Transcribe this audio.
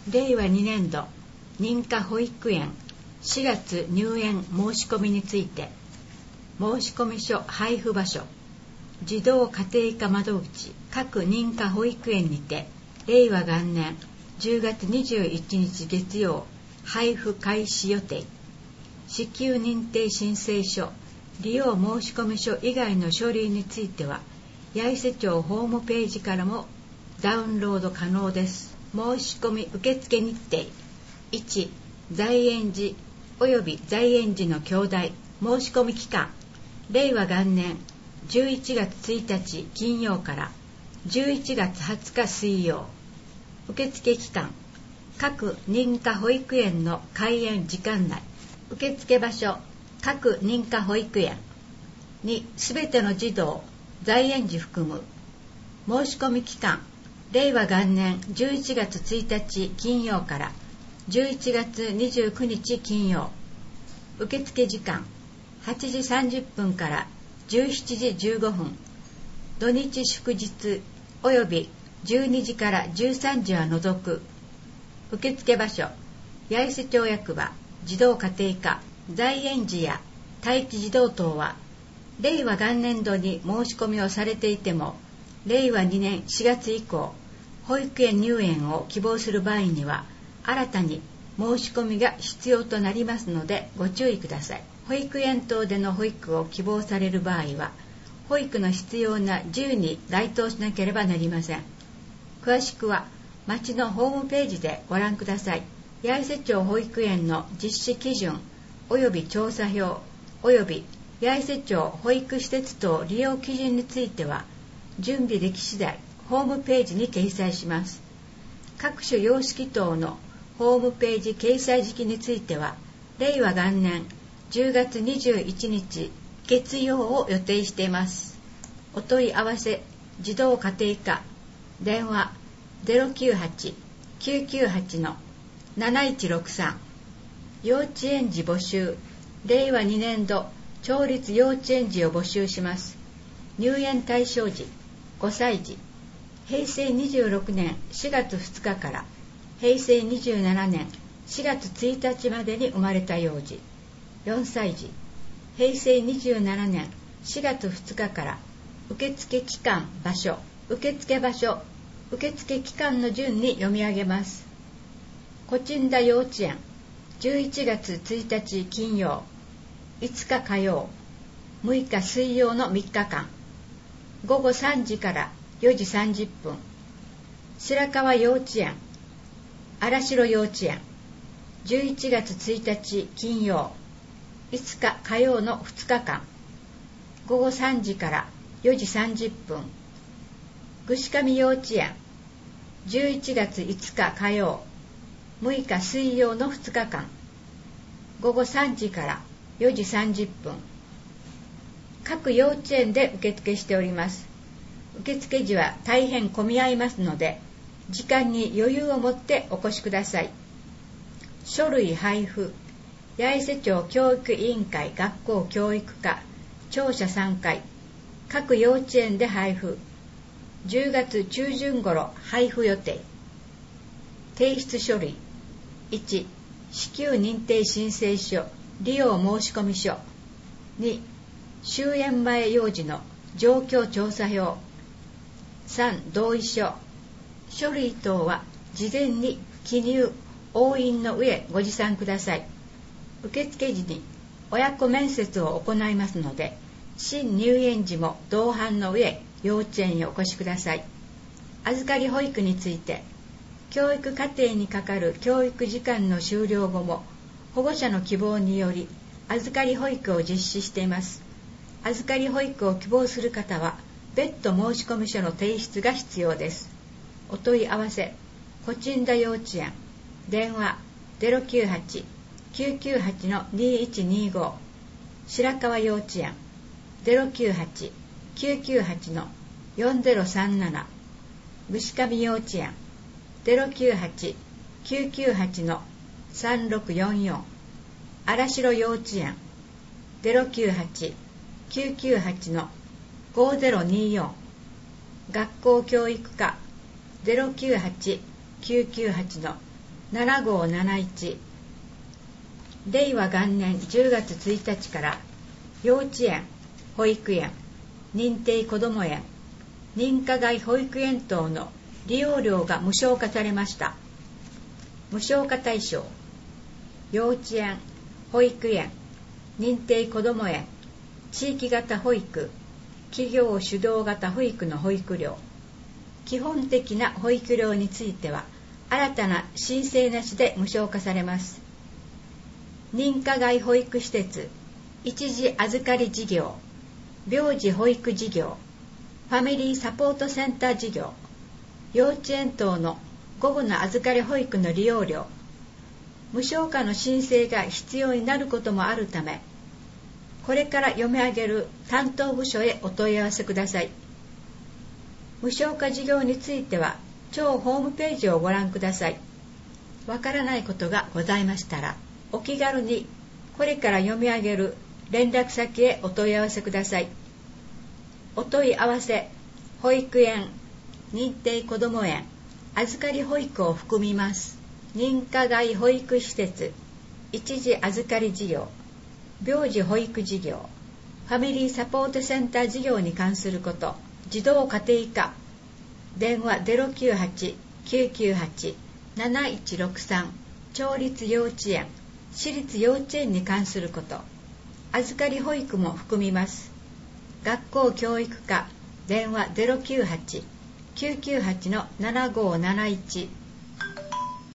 令和2年度認可保育園4月入園申し込みについて、申込書配布場所、児童家庭科窓口各認可保育園にて令和元年10月21日月曜配布開始予定。支給認定申請書、利用申込書以外の書類については八重瀬町ホームページからもダウンロード可能です。申し込み受付日程。1、在園児及び在園児の兄弟。申し込み期間、令和元年11月1日金曜から11月20日水曜。受付期間、各認可保育園の開園時間内。受付場所、各認可保育園。2、すべての児童、在園児含む。申し込み期間、令和元年11月1日金曜から11月29日金曜。受付時間、8時30分から17時15分。土日祝日及び12時から13時は除く。受付場所、八重瀬町役場児童家庭科。在園児や待機児童等は令和元年度に申し込みをされていても、令和2年4月以降保育園入園を希望する場合には新たに申し込みが必要となりますのでご注意ください。保育園等での保育を希望される場合は保育の必要な自由に該当しなければなりません。詳しくは町のホームページでご覧ください。八重瀬町保育園の実施基準及び調査票及び八重瀬町保育施設等利用基準については準備でき次第ホームページに掲載します。各種様式等のホームページ掲載時期については令和元年10月21日月曜を予定しています。お問い合わせ児童家庭科電話 098-998-7163。幼稚園児募集、令和2年度町立幼稚園児を募集します。入園対象時5歳児、平成26年4月2日から平成27年4月1日までに生まれた幼児。4歳児、平成27年4月2日から受付期間場所、受付場所、受付期間の順に読み上げます。コチンダ幼稚園11月1日金曜、5日火曜、6日水曜の3日間、午後3時から4時30分。白川幼稚園、荒城幼稚園11月1日金曜、5日火曜の2日間、午後3時から4時30分。串上幼稚園11月5日火曜、6日水曜の2日間、午後3時から4時30分。各幼稚園で受付しております。受付時は大変混み合いますので、時間に余裕を持ってお越しください。書類配布、八重瀬町教育委員会学校教育課庁舎3階、各幼稚園で配布。10月中旬頃配布予定。提出書類。1、支給認定申請書、利用申込書。2、終園前幼児の状況調査票。3、同意書。書類等は事前に記入、押印の上ご持参ください。受付時に親子面接を行いますので、新入園時も同伴の上幼稚園へお越しください。預かり保育について、教育課程にかかる教育時間の終了後も保護者の希望により預かり保育を実施しています。預かり保育を希望する方は別途申込書の提出が必要です。お問い合わせ、コチンダ幼稚園電話 098-998-2125。白川幼稚園 098-998-4037。串上幼稚園 098-998-3644。荒城幼稚園 098-998-5024。学校教育課 098-998-4037。 7571。令和元年10月1日から幼稚園、保育園、認定こども園、認可外保育園等の利用料が無償化されました。無償化対象、幼稚園、保育園、認定こども園、地域型保育、企業主導型保育の保育料。基本的な保育料については新たな申請なしで無償化されます。認可外保育施設、一時預かり事業、病児保育事業、ファミリーサポートセンター事業、幼稚園等の午後の預かり保育の利用料、無償化の申請が必要になることもあるため、これから読み上げる担当部署へお問い合わせください。無償化事業については庁ホームページをご覧ください。わからないことがございましたら、お気軽にこれから読み上げる連絡先へお問い合わせください。お問い合わせ、保育園、認定こども園、預かり保育を含みます。認可外保育施設、一時預かり事業、病児保育事業、ファミリーサポートセンター事業に関すること、児童家庭科、電話 098-998-7163、町立幼稚園、私立幼稚園に関すること、預かり保育も含みます。学校教育課、電話 098-998-7571